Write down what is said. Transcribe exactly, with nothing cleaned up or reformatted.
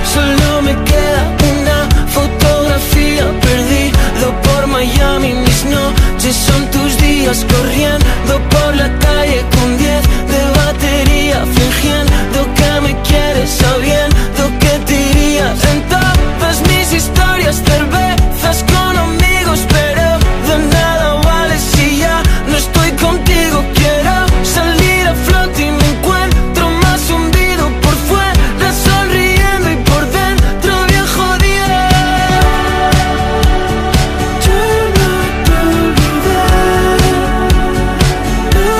Solo me queda una fotografía, perdido por Miami. Mis noches son tus días corriendo